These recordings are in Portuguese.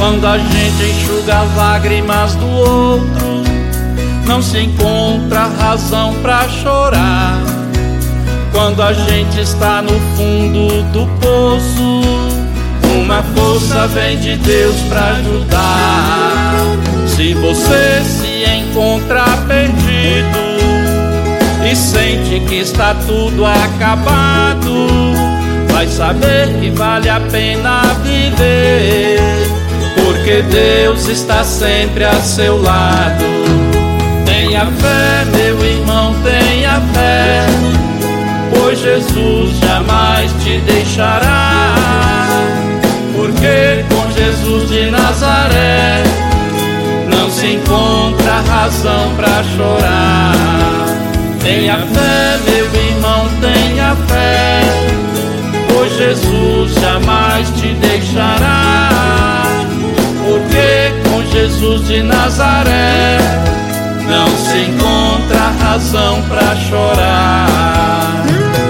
Quando a gente enxuga as lágrimas do outro, não se encontra razão pra chorar. Quando a gente está no fundo do poço, uma força vem de Deus pra ajudar. Se você se encontra perdido e sente que está tudo acabado, vai saber que vale a pena viver, porque Deus está sempre a seu lado. Tenha fé, meu irmão, tenha fé, pois Jesus jamais te deixará. Porque com Jesus de Nazaré não se encontra razão pra chorar. Tenha fé, meu irmão, tenha fé, pois Jesus jamais te deixará. Porque com Jesus de Nazaré não se encontra razão pra chorar.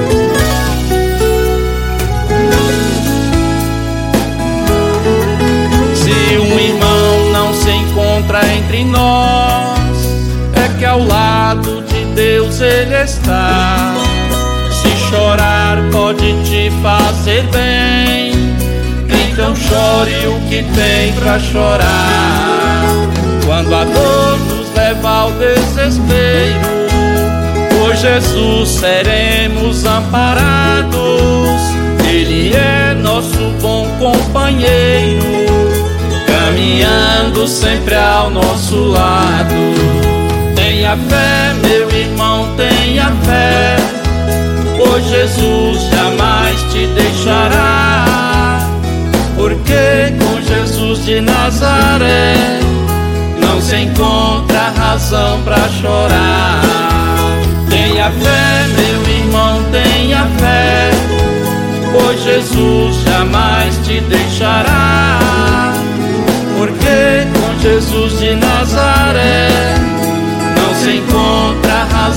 Se um irmão não se encontra entre nós, é que ao lado de Deus ele está. Se chorar pode te fazer bem, então chore o que tem pra chorar. Quando a dor nos leva ao desespero, por Jesus seremos amparados. Ele é nosso bom companheiro, caminhando sempre ao nosso lado. Tenha fé, meu irmão, tenha fé, pois Jesus jamais te deixará. Porque com Jesus de Nazaré não se encontra razão pra chorar. Tenha fé, meu irmão, tenha fé, pois Jesus jamais te deixará. Porque com Jesus de Nazaré não se encontra razão